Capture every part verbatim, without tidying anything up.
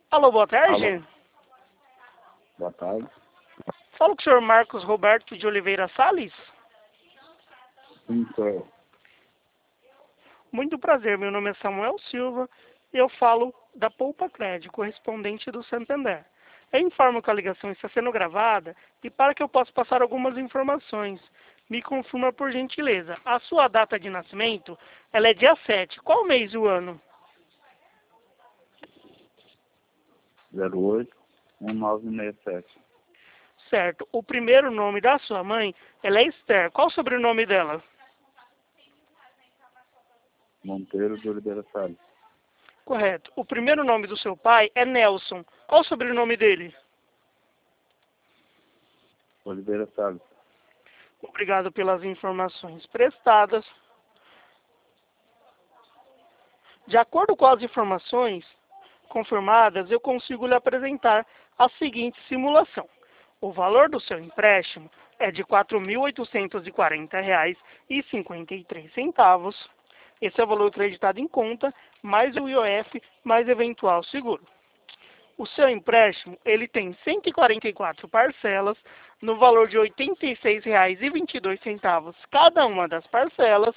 Alô, boa tarde. Alô. Boa tarde. Fala com o senhor Marcos Roberto de Oliveira Salles. Sim, sou eu. Muito prazer, meu nome é Samuel Silva e eu falo da Poupa Crédito, correspondente do Santander. Eu informo que a ligação está sendo gravada e para que eu possa passar algumas informações, me confirma por gentileza. A sua data de nascimento, ela é dia sete. Qual mês e o ano? zero oito um nove seis sete. Certo. O primeiro nome da sua mãe, ela é Esther. Qual o sobrenome dela? Monteiro de Oliveira Salles. Correto. O primeiro nome do seu pai é Nelson. Qual o sobrenome dele? Oliveira Salles. Obrigado pelas informações prestadas. De acordo com as informações confirmadas, eu consigo lhe apresentar a seguinte simulação. O valor do seu empréstimo é de quatro mil oitocentos e quarenta reais e cinquenta e três centavos. Esse é o valor acreditado em conta, mais o I O F, mais eventual seguro. O seu empréstimo, ele tem cento e quarenta e quatro parcelas, no valor de oitenta e seis reais e vinte e dois centavos cada uma das parcelas.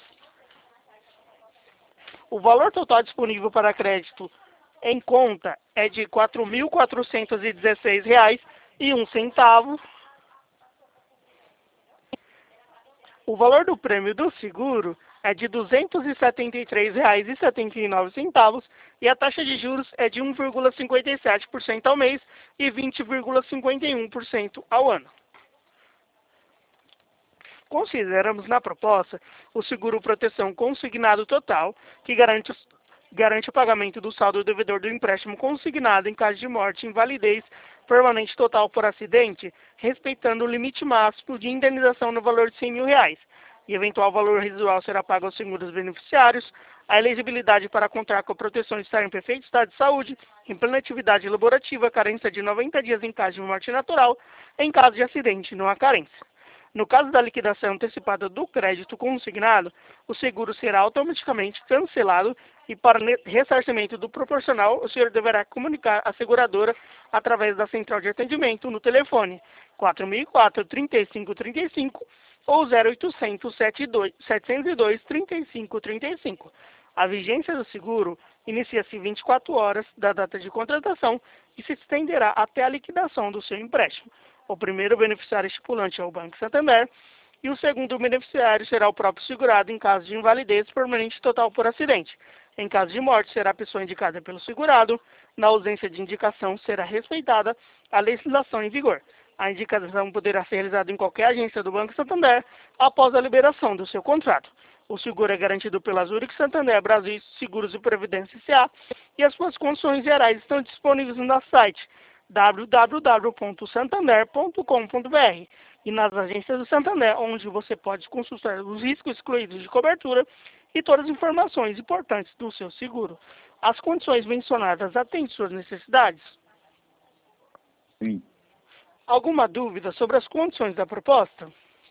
O valor total disponível para crédito em conta é de quatro mil quatrocentos e dezesseis reais e um centavo. O valor do prêmio do seguro é de duzentos e setenta e três reais e setenta e nove centavos e a taxa de juros é de um vírgula cinquenta e sete por cento ao mês e vinte vírgula cinquenta e um por cento ao ano. Consideramos na proposta o seguro proteção consignado total, que garante, garante o pagamento do saldo devedor do empréstimo consignado em caso de morte, invalidez permanente total por acidente, respeitando o limite máximo de indenização no valor de cem mil reais. E eventual valor residual será pago aos seguros beneficiários. A elegibilidade para contar com a proteção estar em perfeito estado de saúde, em plena atividade laborativa, carência de noventa dias em caso de morte natural, em caso de acidente não há carência. No caso da liquidação antecipada do crédito consignado, o seguro será automaticamente cancelado e para ressarcimento do proporcional, o senhor deverá comunicar à seguradora através da central de atendimento no telefone quatro mil e quatro, trinta e cinco trinta e cinco ou zero oitocentos, setecentos e dois, trinta e cinco trinta e cinco. A vigência do seguro inicia-se vinte e quatro horas da data de contratação e se estenderá até a liquidação do seu empréstimo. O primeiro beneficiário estipulante é o Banco Santander e o segundo beneficiário será o próprio segurado em caso de invalidez permanente total por acidente. Em caso de morte, será a pessoa indicada pelo segurado. Na ausência de indicação, será respeitada a legislação em vigor. A indicação poderá ser realizada em qualquer agência do Banco Santander após a liberação do seu contrato. O seguro é garantido pela Zurich Santander Brasil Seguros e Previdência S A e as suas condições gerais estão disponíveis no nosso site w w w ponto santander ponto com ponto b r e nas agências do Santander, onde você pode consultar os riscos excluídos de cobertura e todas as informações importantes do seu seguro. As condições mencionadas atendem suas necessidades? Sim. Alguma dúvida sobre as condições da proposta?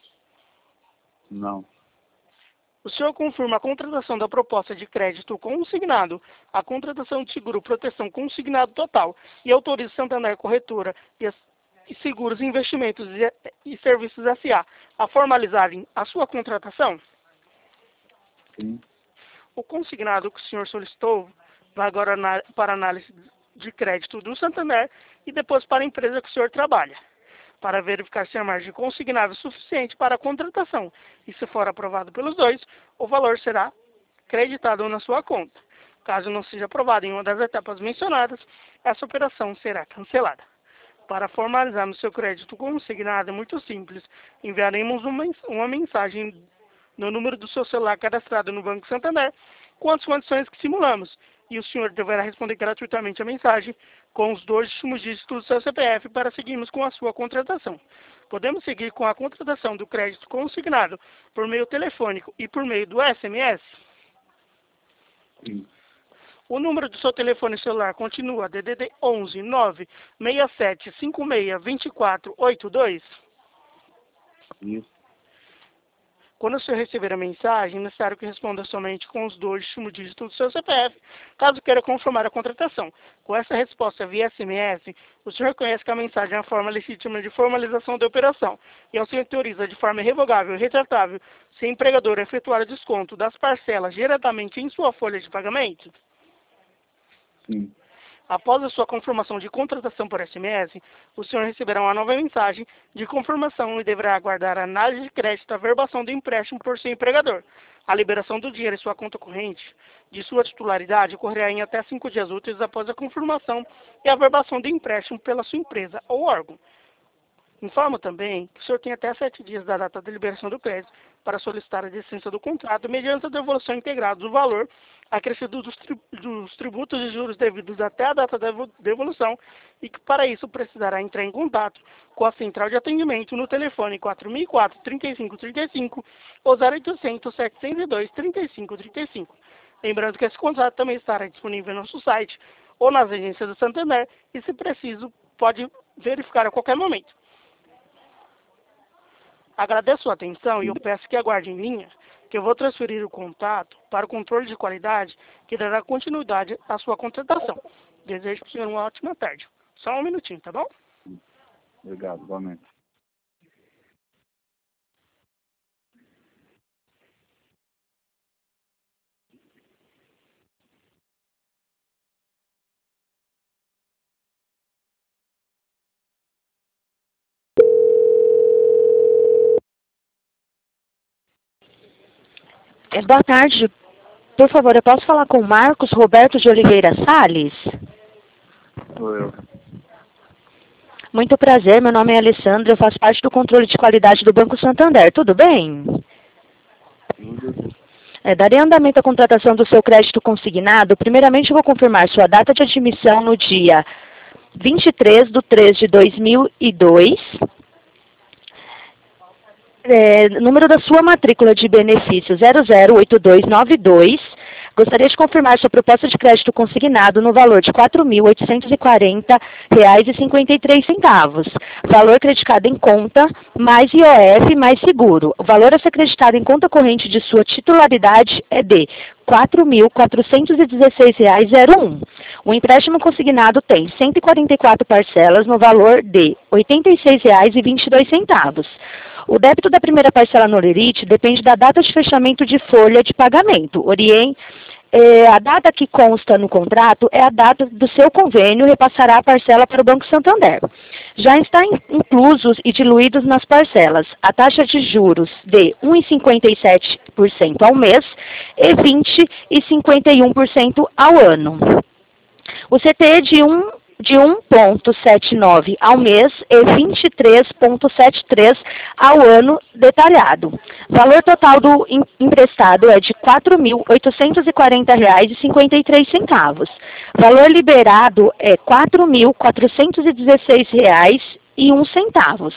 Não. O senhor confirma a contratação da proposta de crédito consignado, a contratação de seguro proteção consignado total e autoriza Santander Corretora e, as, e Seguros Investimentos e, e Serviços S A a formalizarem a sua contratação? Sim. O consignado que o senhor solicitou vai agora na, para análise de crédito do Santander e depois para a empresa que o senhor trabalha, para verificar se a margem consignável é suficiente para a contratação. E se for aprovado pelos dois, o valor será creditado na sua conta. Caso não seja aprovado em uma das etapas mencionadas, essa operação será cancelada. Para formalizar no seu crédito consignado é muito simples. Enviaremos uma, uma mensagem no número do seu celular cadastrado no Banco Santander com as condições que simulamos. E o senhor deverá responder gratuitamente a mensagem com os dois últimos dígitos do seu C P F para seguirmos com a sua contratação. Podemos seguir com a contratação do crédito consignado por meio telefônico e por meio do S M S? Sim. O número do seu telefone celular continua D D D onze nove seis sete cinco seis dois quatro oito dois? Isso. Quando o senhor receber a mensagem, é necessário que responda somente com os dois últimos dígitos do seu C P F, caso queira confirmar a contratação. Com essa resposta via S M S, o senhor reconhece que a mensagem é a forma legítima de formalização da operação e o senhor autoriza de forma irrevogável e retratável se o empregador efetuar o desconto das parcelas diretamente em sua folha de pagamento? Sim. Após a sua confirmação de contratação por S M S, o senhor receberá uma nova mensagem de confirmação e deverá aguardar a análise de crédito, a verbação do empréstimo por seu empregador. A liberação do dinheiro em sua conta corrente de sua titularidade ocorrerá em até cinco dias úteis após a confirmação e a verbação do empréstimo pela sua empresa ou órgão. Informo também que o senhor tem até sete dias da data da liberação do crédito para solicitar a descença do contrato mediante a devolução integrada do valor acrescido dos, tri dos tributos e juros devidos até a data da devolução e que para isso precisará entrar em contato com a central de atendimento no telefone quatro mil e quatro, trinta e cinco trinta e cinco ou zero oitocentos, setecentos e dois, trinta e cinco trinta e cinco. Lembrando que esse contrato também estará disponível no nosso site ou nas agências do Santander e, se preciso, pode verificar a qualquer momento. Agradeço a atenção e eu peço que aguarde em linha, que eu vou transferir o contato para o controle de qualidade, que dará continuidade à sua contratação. Desejo para o senhor uma ótima tarde. Só um minutinho, tá bom? Obrigado, igualmente. É, boa tarde. Por favor, eu posso falar com o Marcos Roberto de Oliveira Salles? Sou eu. Muito prazer, meu nome é Alessandra, eu faço parte do controle de qualidade do Banco Santander. Tudo bem? Tudo. É, darei andamento à contratação do seu crédito consignado. Primeiramente, eu vou confirmar sua data de admissão no dia vinte e três de três de dois mil e dois. É, número da sua matrícula de benefício zero zero oito dois nove dois. Gostaria de confirmar sua proposta de crédito consignado no valor de quatro mil oitocentos e quarenta reais e cinquenta e três centavos. Valor creditado em conta, mais I O F, mais seguro. O valor a ser creditado em conta corrente de sua titularidade é de quatro mil quatrocentos e dezesseis reais e zero um. O empréstimo consignado tem cento e quarenta e quatro parcelas no valor de oitenta e seis reais e vinte e dois centavos. O débito da primeira parcela no Lerite depende da data de fechamento de folha de pagamento. Orient, eh, a data que consta no contrato é a data do seu convênio e repassará a parcela para o Banco Santander. Já está inclusos e diluídos nas parcelas a taxa de juros de um vírgula cinquenta e sete por cento ao mês e vinte vírgula cinquenta e um por cento ao ano. O C T E de um de um vírgula setenta e nove ao mês e vinte e três vírgula setenta e três ao ano detalhado. Valor total do emprestado é de quatro mil oitocentos e quarenta reais e cinquenta e três centavos. Valor liberado é quatro mil quatrocentos e dezesseis reais e um centavos.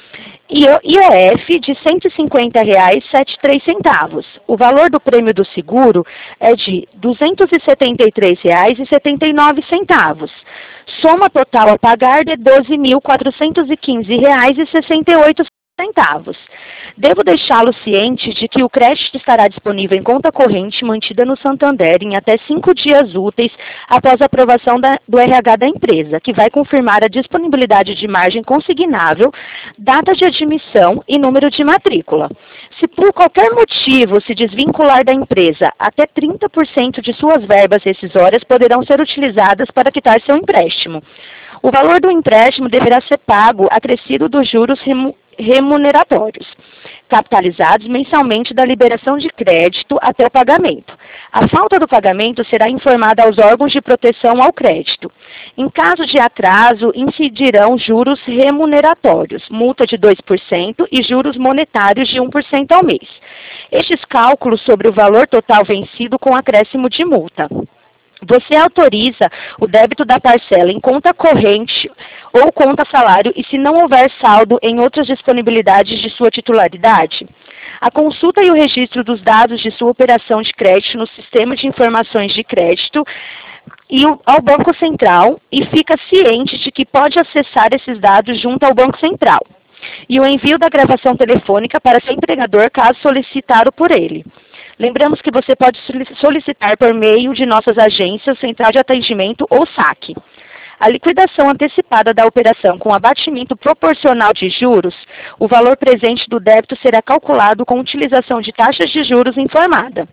I O F de cento e cinquenta reais e setenta e três centavos. O valor do prêmio do seguro é de duzentos e setenta e três reais e setenta e nove centavos. Soma total a pagar de doze mil quatrocentos e quinze reais e sessenta e oito centavos. Devo deixá-lo ciente de que o crédito estará disponível em conta corrente mantida no Santander em até cinco dias úteis após a aprovação da, do R H da empresa, que vai confirmar a disponibilidade de margem consignável, data de admissão e número de matrícula. Se por qualquer motivo se desvincular da empresa, até trinta por cento de suas verbas rescisórias poderão ser utilizadas para quitar seu empréstimo. O valor do empréstimo deverá ser pago acrescido dos juros remuneratórios, capitalizados mensalmente da liberação de crédito até o pagamento. A falta do pagamento será informada aos órgãos de proteção ao crédito. Em caso de atraso, incidirão juros remuneratórios, multa de dois por cento e juros monetários de um por cento ao mês. Estes cálculos sobre o valor total vencido com acréscimo de multa. Você autoriza o débito da parcela em conta corrente ou conta salário e se não houver saldo em outras disponibilidades de sua titularidade? A consulta e o registro dos dados de sua operação de crédito no sistema de informações de crédito e ao Banco Central e fica ciente de que pode acessar esses dados junto ao Banco Central. e o envio da gravação telefônica para seu empregador, caso solicitado por ele. Lembramos que você pode solicitar por meio de nossas agências, Central de Atendimento ou saque. A liquidação antecipada da operação com abatimento proporcional de juros, o valor presente do débito será calculado com utilização de taxas de juros informada.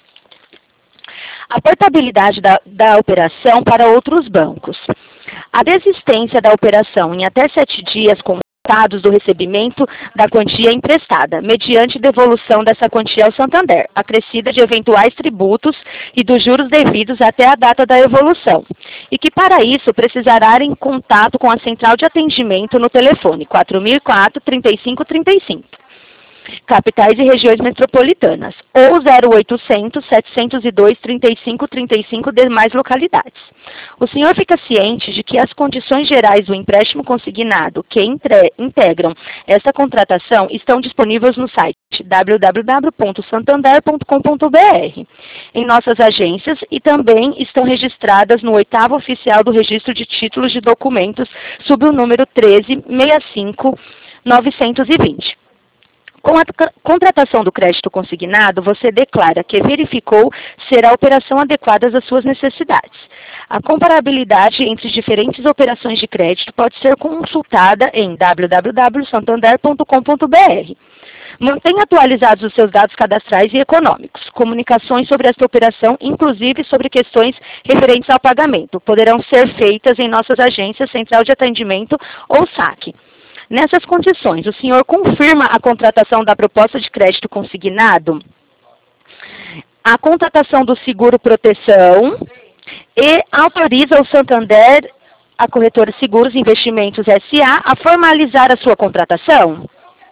A portabilidade da, da operação para outros bancos. A desistência da operação em até sete dias com do recebimento da quantia emprestada, mediante devolução dessa quantia ao Santander, acrescida de eventuais tributos e dos juros devidos até a data da evolução, e que para isso precisará em contato com a central de atendimento no telefone quatro mil e quatro, trinta e cinco trinta e cinco. Capitais e regiões metropolitanas, ou zero oitocentos, setecentos e dois, trinta e cinco trinta e cinco demais localidades. O senhor fica ciente de que as condições gerais do empréstimo consignado que entre, integram esta contratação estão disponíveis no site w w w ponto santander ponto com ponto b r, em nossas agências, e também estão registradas no oitavo oficial do Registro de Títulos de Documentos, sob o número treze, sessenta e cinco, novecentos e vinte. Com a contratação do crédito consignado, você declara que verificou ser a operação adequada às suas necessidades. A comparabilidade entre diferentes operações de crédito pode ser consultada em w w w ponto santander ponto com ponto b r. Mantenha atualizados os seus dados cadastrais e econômicos. Comunicações sobre esta operação, inclusive sobre questões referentes ao pagamento, poderão ser feitas em nossas agências, Central de Atendimento ou saque. Nessas condições, o senhor confirma a contratação da proposta de crédito consignado, a contratação do seguro proteção e autoriza o Santander, a corretora Seguros e Investimentos S A, a formalizar a sua contratação?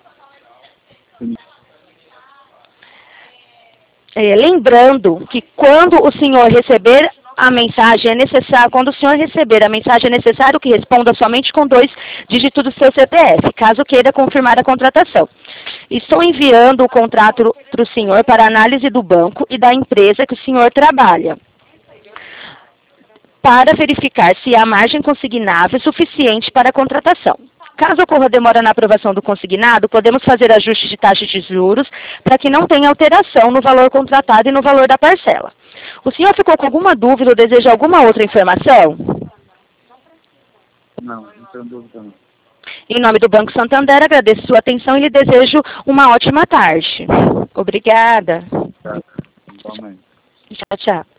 É, lembrando que quando o senhor receber a mensagem é necessário, quando o senhor receber a mensagem, é necessário que responda somente com dois dígitos do seu C P F, caso queira confirmar a contratação. Estou enviando o contrato para o senhor para análise do banco e da empresa que o senhor trabalha, para verificar se há margem consignável suficiente para a contratação. Caso ocorra demora na aprovação do consignado, podemos fazer ajuste de taxa de juros para que não tenha alteração no valor contratado e no valor da parcela. O senhor ficou com alguma dúvida ou deseja alguma outra informação? Não, não tenho dúvida não. Em nome do Banco Santander, agradeço sua atenção e lhe desejo uma ótima tarde. Obrigada. Tá, igualmente. Tchau, tchau.